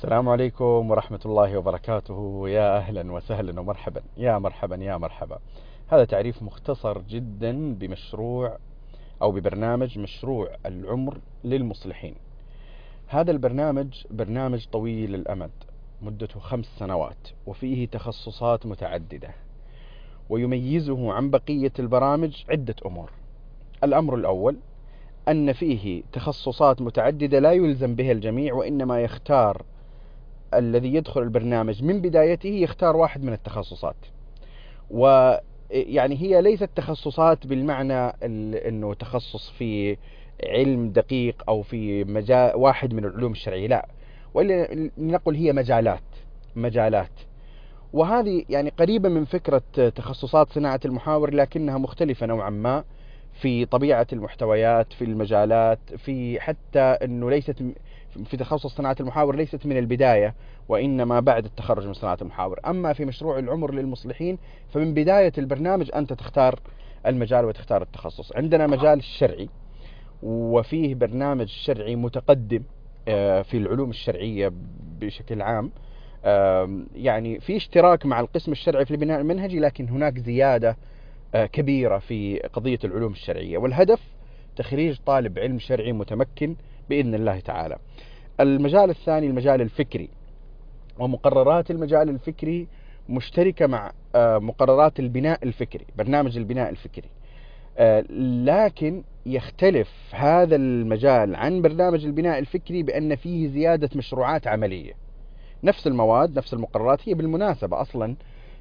السلام عليكم ورحمة الله وبركاته. يا أهلا وسهلا ومرحبا، يا مرحبا يا مرحبا. هذا تعريف مختصر جدا بمشروع أو ببرنامج مشروع العمر للمصلحين. هذا البرنامج برنامج طويل الأمد، مدته 5 سنوات، وفيه تخصصات متعددة، ويميزه عن بقية البرامج عدة أمور. الأمر الأول أن فيه تخصصات متعددة لا يلزم بها الجميع، وإنما يختار الذي يدخل البرنامج من بدايته يختار واحد من التخصصات. ويعني هي ليست تخصصات بالمعنى أنه تخصص في علم دقيق أو في مجال واحد من العلوم الشرعية، لا، وإلا نقول هي مجالات. وهذه يعني قريبة من فكرة تخصصات صناعة المحاور، لكنها مختلفة نوعا ما في طبيعة المحتويات، في المجالات، في حتى أنه ليست في تخصص صناعة المحاور ليست من البداية، وإنما بعد التخرج من صناعة المحاور. أما في مشروع العمر للمصلحين فمن بداية البرنامج أنت تختار المجال وتختار التخصص. عندنا مجال الشرعي، وفيه برنامج شرعي متقدم في العلوم الشرعية بشكل عام. يعني في اشتراك مع القسم الشرعي في البناء المنهجي، لكن هناك زيادة كبيرة في قضية العلوم الشرعية، والهدف تخريج طالب علم شرعي متمكن بإذن الله تعالى. المجال الثاني المجال الفكري، ومقررات المجال الفكري مشتركة مع مقررات البناء الفكري، برنامج البناء الفكري. لكن يختلف هذا المجال عن برنامج البناء الفكري بأن فيه زيادة مشروعات عملية. نفس المواد نفس المقررات. هي بالمناسبة أصلا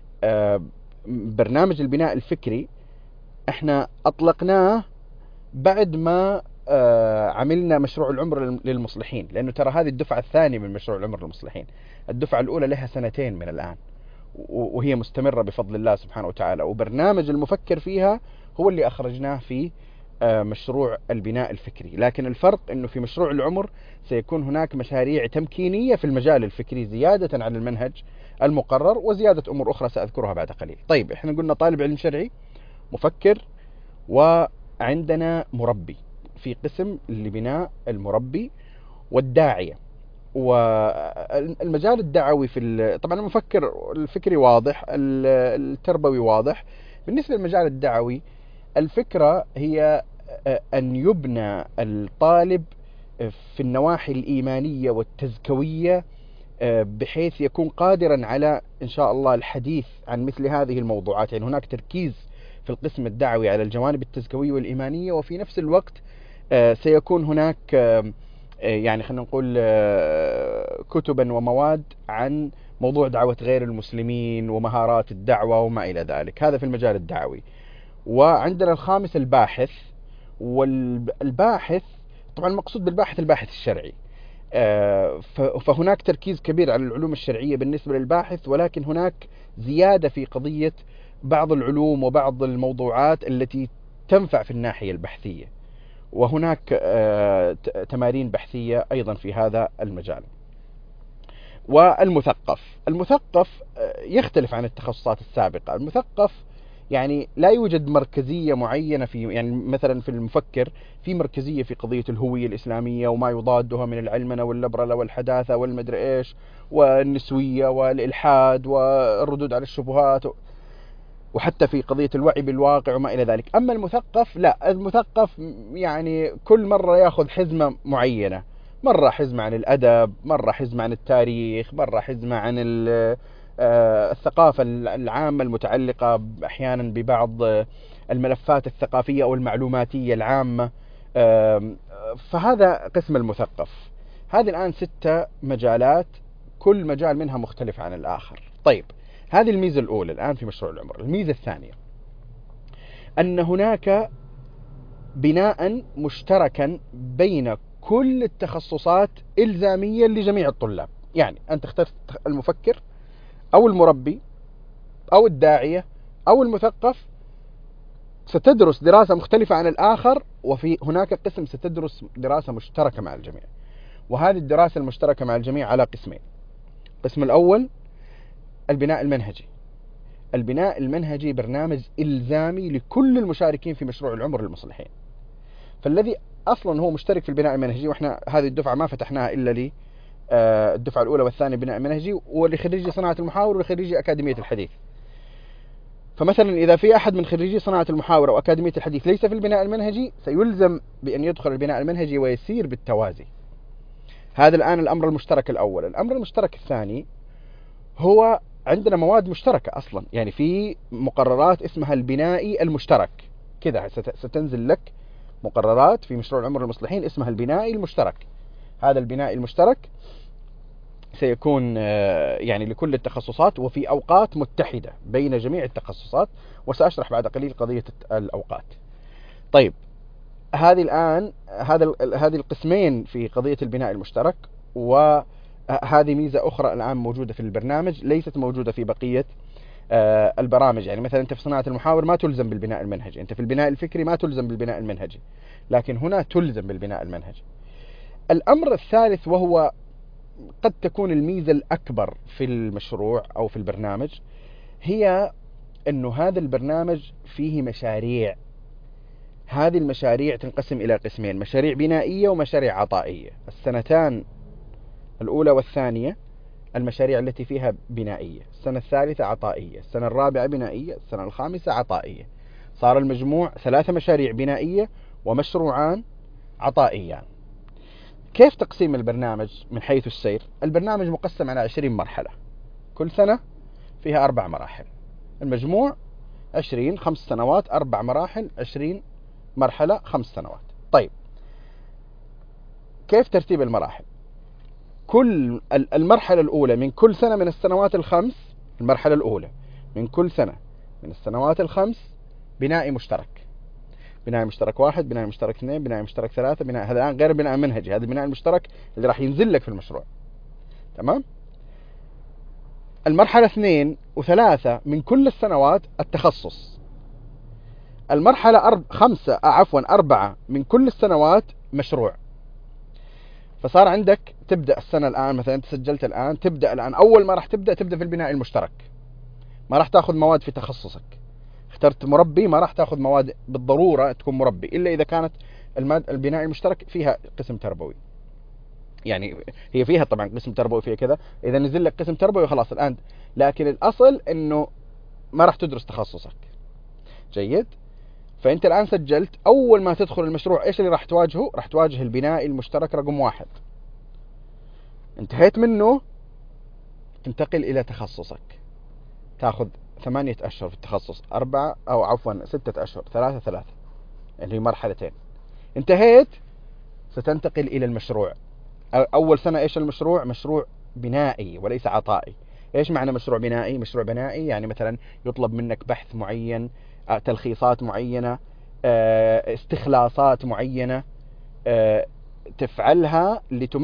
برنامج البناء الفكري احنا أطلقناه بعد ما عملنا مشروع العمر للمصلحين، لأنه ترى هذه الدفعة الثانية من مشروع العمر للمصلحين. الدفعة الأولى لها 2 من الآن، وهي مستمرة بفضل الله سبحانه وتعالى، وبرنامج المفكر فيها هو اللي أخرجناه في مشروع البناء الفكري. لكن الفرق أنه في مشروع العمر سيكون هناك مشاريع تمكينية في المجال الفكري زيادة عن المنهج المقرر، وزيادة أمور أخرى سأذكرها بعد قليل. طيب، إحنا قلنا طالب علم شرعي، مفكر، وعندنا مربي في قسم لبناء المربي، والداعية. والمجال الدعوي طبعا المفكر الفكري واضح، التربوي واضح. بالنسبة للمجال الدعوي، الفكرة هي أن يبنى الطالب في النواحي الإيمانية والتزكوية، بحيث يكون قادرا على إن شاء الله الحديث عن مثل هذه الموضوعات. يعني هناك تركيز في القسم الدعوي على الجوانب التزكوية والإيمانية، وفي نفس الوقت سيكون هناك يعني خلينا نقول كتبا ومواد عن موضوع دعوة غير المسلمين ومهارات الدعوة وما إلى ذلك. هذا في المجال الدعوي. وعندنا الخامس الباحث. والباحث طبعا المقصود بالباحث الباحث الشرعي. فهناك تركيز كبير على العلوم الشرعية بالنسبة للباحث، ولكن هناك زيادة في قضية بعض العلوم وبعض الموضوعات التي تنفع في الناحية البحثية، وهناك تمارين بحثية أيضا في هذا المجال. المثقف يختلف عن التخصصات السابقة. المثقف يعني لا يوجد مركزية معينة في، يعني مثلا في المفكر في مركزية في قضية الهوية الإسلامية وما يضادها من العلمنة واللبرلة والحداثة والمدري إيش والنسوية والإلحاد والردود على الشبهات، وحتى في قضية الوعي بالواقع وما إلى ذلك. أما المثقف لا، المثقف يعني كل مرة يأخذ حزمة معينة، مرة حزمة عن الأدب، مرة حزمة عن التاريخ، مرة حزمة عن الثقافة العامة المتعلقة أحيانا ببعض الملفات الثقافية أو المعلوماتية العامة. فهذا قسم المثقف. هذه الآن 6 مجالات، كل مجال منها مختلف عن الآخر. طيب، هذه الميزة الأولى الآن في مشروع العمر. الميزة الثانية أن هناك بناء مشتركا بين كل التخصصات إلزاميا لجميع الطلاب. يعني أنت اخترت المفكر أو المربي أو الداعية أو المثقف، ستدرس دراسة مختلفة عن الآخر، وفي هناك قسم ستدرس دراسة مشتركة مع الجميع. وهذه الدراسة المشتركة مع الجميع على قسمين. القسم الأول البناء المنهجي. البناء المنهجي برنامج إلزامي لكل المشاركين في مشروع العمر للمصلحين، فالذي أصلا هو مشترك في البناء المنهجي، وإحنا هذه الدفعة ما فتحناها إلا الدفعة الأولى والثانية بناء منهجي، ولخريجي صناعة المحاور ولخريجي أكاديمية الحديث. فمثلا إذا في أحد من خريجي صناعة المحاور أو أكاديمية الحديث ليس في البناء المنهجي، سيلزم بأن يدخل البناء المنهجي ويسير بالتوازي. هذا الآن الأمر المشترك الأول. الأمر المشترك الثاني هو عندنا مواد مشتركة أصلا، يعني في مقررات اسمها البنائي المشترك، كذا ستنزل لك مقررات في مشروع العمر المصلحين اسمها البنائي المشترك. هذا البنائي المشترك سيكون يعني لكل التخصصات وفي أوقات متحدة بين جميع التخصصات، وسأشرح بعد قليل قضية الأوقات. طيب، هذه الآن هذه القسمين في قضية البناء المشترك، وهذه ميزة أخرى الآن موجودة في البرنامج ليست موجودة في بقية البرامج. يعني مثلا أنت في صناعة المحاور ما تلزم بالبناء المنهجي، أنت في البناء الفكري ما تلزم بالبناء المنهجي، لكن هنا تلزم بالبناء المنهجي. الأمر الثالث، وهو قد تكون الميزة الأكبر في المشروع أو في البرنامج، هي أنه هذا البرنامج فيه مشاريع. هذه المشاريع تنقسم إلى قسمين: مشاريع بنائية ومشاريع عطائية. السنتان الأولى والثانية المشاريع التي فيها بنائية، السنة الثالثة عطائية، السنة الرابعة بنائية، السنة الخامسة عطائية. صار المجموع 3 مشاريع بنائية ومشروعان عطائيان. كيف تقسيم البرنامج من حيث السير؟ البرنامج مقسم على 20 مرحلة، كل سنة فيها 4 مراحل. المجموع 20، 5 سنوات، 4 مراحل، 20 مرحلة، 5 سنوات. طيب، كيف ترتيب المراحل؟ كل المرحلة الأولى من كل سنة من السنوات الخمس، المرحلة الأولى من كل سنة من السنوات الخمس بنائي مشترك. بناء مشترك 1، بناء مشترك 2، بناء مشترك 3، هذا الآن غير بناء منهجي، هذا البناء المشترك اللي راح ينزل لك في المشروع. تمام؟ المرحلة 2 و3 من كل السنوات التخصص. المرحلة 4 من كل السنوات مشروع. فصار عندك تبدأ السنة الآن، مثلا أنت سجلت الآن، تبدأ الآن أول ما راح تبدأ في البناء المشترك، ما راح تأخذ مواد في تخصصك. اخترت مربي، ما راح تأخذ مواد بالضرورة تكون مربي، إلا إذا كانت البناء المشترك فيها قسم تربوي. يعني هي فيها طبعا قسم تربوي فيها كذا، إذا نزل لك قسم تربوي خلاص الآن، لكن الأصل إنه ما راح تدرس تخصصك. جيد؟ فأنت الآن سجلت، أول ما تدخل المشروع إيش اللي راح تواجهه؟ راح تواجه البناء المشترك رقم 1. انتهيت منه تنتقل إلى تخصصك، تأخذ 8 أشهر في التخصص، 6 أشهر، 3 اللي هي مرحلتين. انتهيت ستنتقل إلى المشروع. أول سنة إيش المشروع؟ مشروع بنائي وليس عطائي. إيش معنى مشروع بنائي؟ مشروع بنائي يعني مثلا يطلب منك بحث معين، تلخيصات معينة، استخلاصات معينة، تفعلها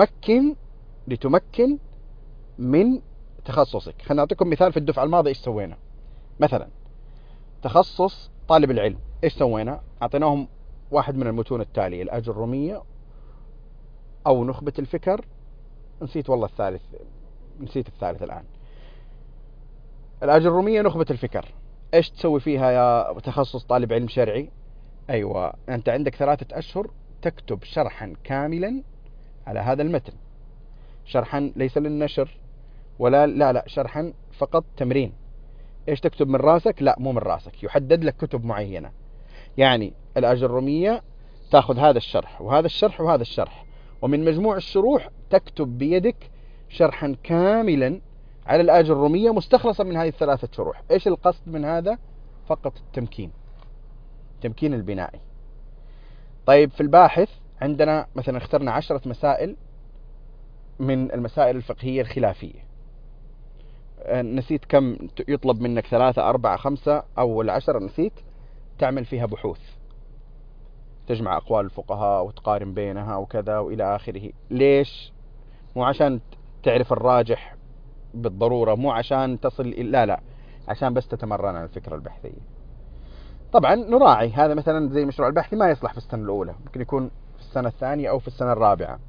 لتمكن من تخصصك. خلنا نعطيكم مثال. في الدفعة الماضية إيش سوينا؟ مثلا تخصص طالب العلم، إيش سوينا؟ أعطيناهم واحد من المتون التالية: الأجرومية أو نخبة الفكر، نسيت والله الثالث، نسيت الثالث الآن. الأجرومية، نخبة الفكر. إيش تسوي فيها يا تخصص طالب علم شرعي؟ أيوة، أنت عندك 3 أشهر تكتب شرحا كاملا على هذا المتن، شرحا ليس للنشر لا شرحا فقط تمرين. إيش تكتب من راسك؟ لا، مو من راسك، يحدد لك كتب معينة. يعني الأجرومية تأخذ هذا الشرح وهذا الشرح وهذا الشرح، ومن مجموع الشروح تكتب بيدك شرحا كاملا على الأجرومية مستخلصا من هذه ال3 شروح. إيش القصد من هذا؟ فقط التمكين البنائي. طيب، في الباحث عندنا مثلا اخترنا 10 مسائل من المسائل الفقهية الخلافية، نسيت كم يطلب منك، 3 4 5 أو 10، نسيت. تعمل فيها بحوث، تجمع أقوال الفقهاء وتقارن بينها وكذا وإلى آخره. ليش؟ مو عشان تعرف الراجح بالضرورة، مو عشان تصل لا، عشان بس تتمرن على الفكرة البحثية. طبعا نراعي هذا، مثلا زي المشروع البحثي ما يصلح في السنة الأولى، ممكن يكون في السنة الثانية أو في السنة الرابعة،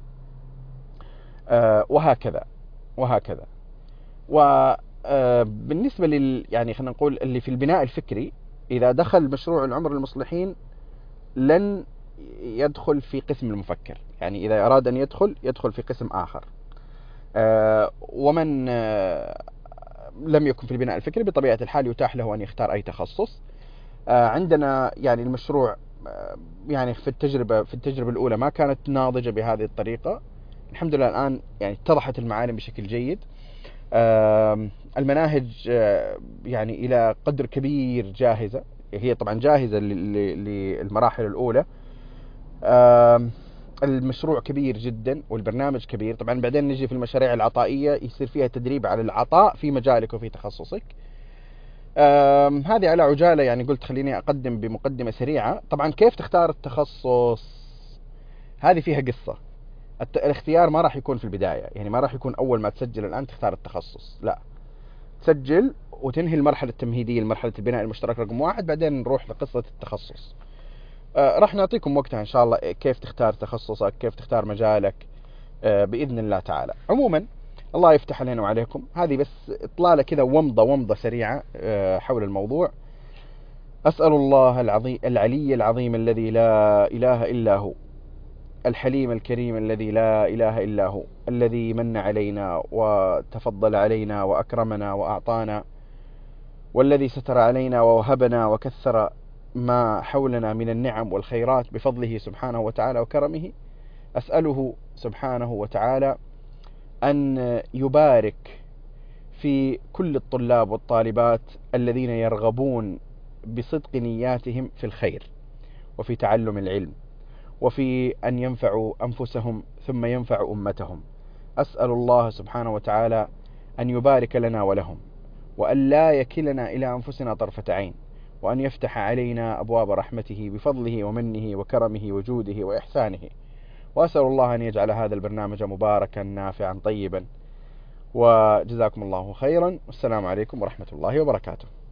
وهكذا. وبالنسبة يعني خلينا نقول اللي في البناء الفكري، إذا دخل مشروع العمر المصلحين لن يدخل في قسم المفكر، يعني إذا أراد أن يدخل في قسم آخر. ومن لم يكن في البناء الفكري بطبيعة الحال يتاح له أن يختار أي تخصص. عندنا يعني المشروع يعني في التجربة الأولى ما كانت ناضجة بهذه الطريقة. الحمد لله الآن يعني اتضحت المعالم بشكل جيد. المناهج يعني إلى قدر كبير جاهزة، هي طبعا جاهزة للمراحل الأولى. المشروع كبير جدا والبرنامج كبير. طبعا بعدين نجي في المشاريع العطائية يصير فيها تدريب على العطاء في مجالك وفي تخصصك. هذه على عجالة يعني قلت خليني أقدم بمقدمة سريعة. طبعا كيف تختار التخصص هذه فيها قصة. الاختيار ما راح يكون في البداية، يعني ما راح يكون أول ما تسجل الآن تختار التخصص، لا، تسجل وتنهي المرحلة التمهيدية، مرحلة البناء المشترك رقم 1، بعدين نروح لقصة التخصص. راح نعطيكم وقتها إن شاء الله كيف تختار تخصصك، كيف تختار مجالك بإذن الله تعالى. عموما الله يفتح علينا وعليكم. هذه بس إطلالة كذا ومضة سريعة حول الموضوع. أسأل الله العلي العظيم الذي لا إله إلا هو، الحليم الكريم الذي لا إله إلا هو، الذي من علينا وتفضل علينا وأكرمنا وأعطانا، والذي ستر علينا ووهبنا وكثر ما حولنا من النعم والخيرات بفضله سبحانه وتعالى وكرمه. أسأله سبحانه وتعالى أن يبارك في كل الطلاب والطالبات الذين يرغبون بصدق نياتهم في الخير وفي تعلم العلم وفي أن ينفعوا أنفسهم ثم ينفعوا أمتهم. أسأل الله سبحانه وتعالى أن يبارك لنا ولهم، وأن لا يكلنا إلى أنفسنا طرفة عين، وأن يفتح علينا أبواب رحمته بفضله ومنه وكرمه وجوده وإحسانه. وأسأل الله أن يجعل هذا البرنامج مباركا نافعا طيبا. وجزاكم الله خيرا، والسلام عليكم ورحمة الله وبركاته.